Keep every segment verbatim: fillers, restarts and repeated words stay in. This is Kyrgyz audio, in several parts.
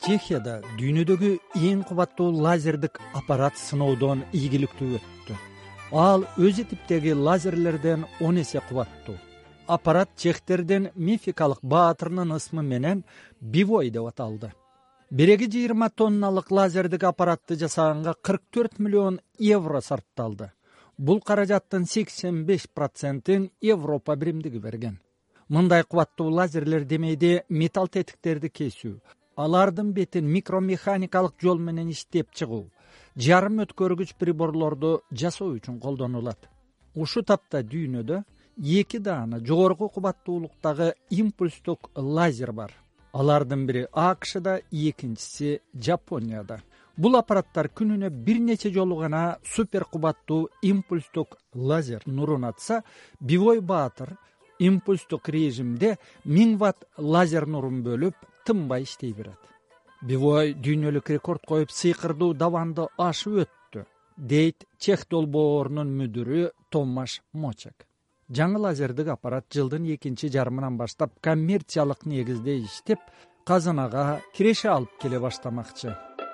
Чехияда дүйнөдөгү эң кубаттуу лазердик аппарат сыноодон ийгиликтүү өттү. Ал өзү типтеги лазерлерден он эсе кубаттуу. Аппарат чехтердин мификалык баатырынын ысмы менен Бивой деп аталды. Биреги жыйырма тонналык лазердик аппаратты жасаганга кырк төрт миллион евро сарпталды. Бул каражаттын сексен беш процентин Европа биримдиги берген. Мындай кубаттуу лазерлер демейде металл тетиктерди кесүү, алардын бетин микромеханикалык жол менен иштеп чыгуу, жарым өткөргүч приборлорду жасоо үчүн колдонулат. Ушу тапта дүйнөдө эки даана жогорку кубаттуулуктагы импульстук лазер бар. Алардын бири АКШда, экинчиси Жапонияда. Бул аппараттар күнүнө бир нече жолу гана супер кубаттуу импульстук лазер нурун атса, Бивой баатыр импульстук режимде миң ватт лазер нурун бөлүп тынбай иштей берет. Бивой дүйнөлүк рекорд коюп сыйкырдуу даванды ашып өттү, дейт Чех долбоорунун мүдүрү Томаш Мочек. Жаңы лазердик аппарат жылдын экинчи жарымынан баштап коммерциялык негизде иштеп, казынага киреше алып келе баштамакчы.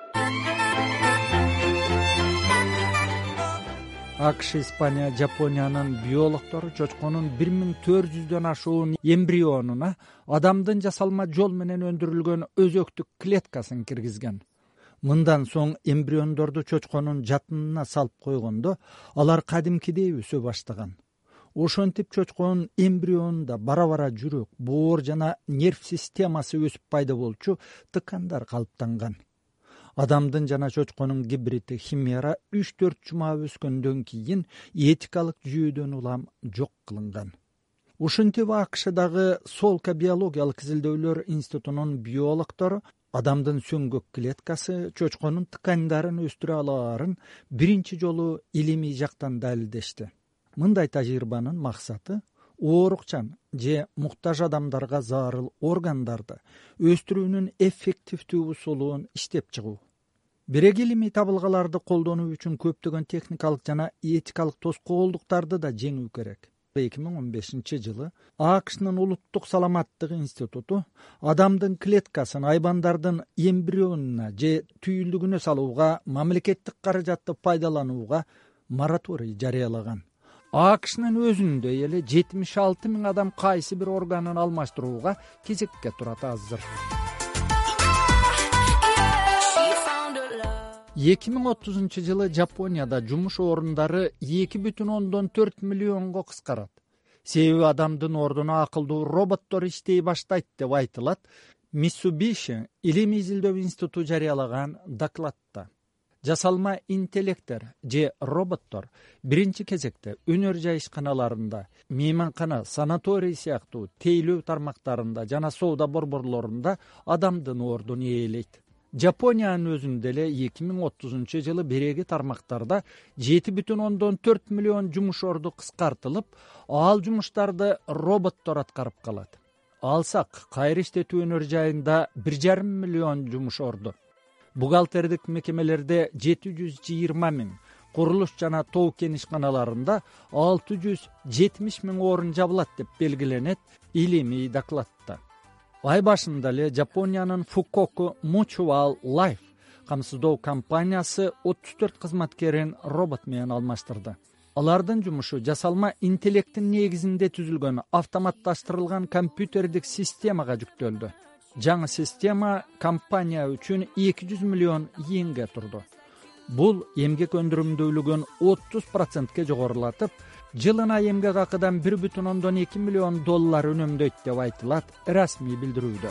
АКШ, Испания, Жапониянын биологдору чочконун бир миң төрт жүздөн ашуун эмбрионуна адамдын жасалма жол менен өндүрүлгөн өзөктүк клеткасын киргизген. Мындан соң эмбриондорду чочконун жатынына салып койгондо, алар кадимкидей өсө баштаган. Ошентип чочконун эмбрионунда бара-бара жүрөк, боор жана нерв системасы өсүп пайда болчу тыкандар калыптанган. Адамдын жана чочконун гибриди химера үч төрт жума өскөндөн кийин этикалык жүйөдөн улам жок кылынган. Ушинтип АКШдагы Солка биологиялык изилдөөлөр институтунун биологдору адамдын сөңгөк клеткасы чочконун тыкандарын өстүрө алаарын биринчи жолу илимий жактан далилдешти. Мындай тажрыйбанын максаты оорукчан же муктаж адамдарга зарыл органдарды өстүрүүнүн эффективдүү усулун иштеп чыгуу. Бирек илимий табылгаларды колдонуу үчүн көптөгөн техникалык жана этикалык тоскоолдуктарды да жеңүү керек. эки миң он бешинчи жылы АКШнын улуттук саламаттык институту адамдын клеткасын айбандардын эмбрионуна же түйүлдүгүнө салууга мамлекеттик каражатты пайдаланууга мораторий жарыялаган. АКШнын өзүндө эле жетимиш алты миң адам кайсы бир органын алмаштырууга кезекке турат азыр. эки миң отузунчу жылы Жапонияда жумуш орундары эки бүтүн ондон төрт миллионго кыскарат. Себеби адамдын ордуна акылдуу роботтор иштей баштайт деп айтылат Mitsubishi илимий изилдөө институту жарыялаган докладта. Жасалма интеллекттер же роботтор биринчи кезекте өнөр жай ишканаларында, мейманкана, санаторий сыяктуу тейлөө тармактарында жана соода борборлорунда адамдын ордун ээлейт. Жапониянын өзүндө эле эки миң отузунчу жылы биреги тармактарда жети бүтүн ондон төрт миллион жумуш орду кыскартылып, ал жумуштарды роботтор аткарып калат. Алсак, кайра иштетүү өнөр жайында бир жарым миллион жумуш орду. Бухгалтердик мекемелерде жети жүз жыйырма миң, курулуш жана тоо-кен ишканаларында алты жүз жетимиш миң орун жабылат деп белгиленет илимий докладта. Ай башында эле Жапониянын Fukoku Mutual Life камсыздоо компаниясы отуз төрт кызматкерин робот менен алмаштырды. Алардын жумушу жасалма интеллекттин негизинде түзүлгөн автоматташтырылган компьютердик системага жүктөлдү. Жаңы система компания үчүн эки жүз миллион йенге турду. Бул эмгек өндүрүмдүүлүгүн отуз процентке жогорулатып, жылына эмгек акыдан бир бүтүн ондон эки миллион доллар үнөмдөйт деп айтылат расмий билдирүүдө.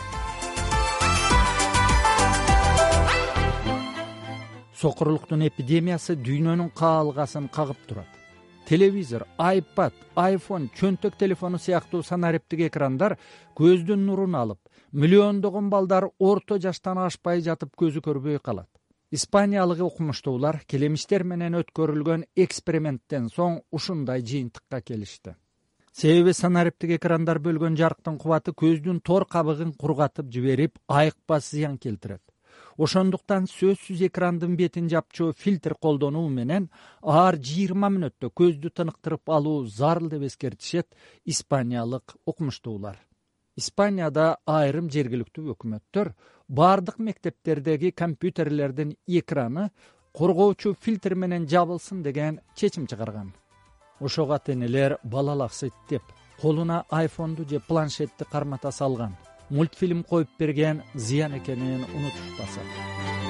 Сокурлуктун эпидемиясы дүйнөнүн каалгасын кагып турат. Телевизор, iPad, iPhone, чөнтөк телефону сыяктуу санариптик экрандар көздүн нурун алып, миллиондогон балдар орто жаштан ашпай жатып көзү көрбөй калат. Испаниялык окумуштуулар келемиштер менен өткөрүлгөн эксперименттен соң ушундай жыйынтыкка келишти. Себеби санариптик экрандар бөлгөн жарыктын кубаты көздүн тор кабыгын кургатып жиберип, айыкпас зыян келтирет. Ошондуктан сөзсүз экрандын бетин жапчу фильтр колдонуу менен ар жыйырма мүнөттө көздү тыныктырып алуу зарыл деп эскертишет испаниялык окумуштуулар. Испанияда айрым жергиликтүү өкмөттөр бардык мектептердеги компьютерлердин экраны коргоочу фильтр менен жабылсын деген чечим чыгарган. Ошого ата-энелер балалаксыйт деп колуна айфонду же планшетти кармата салган. Мультфильм коюп берген зыян экенин унутушпаса.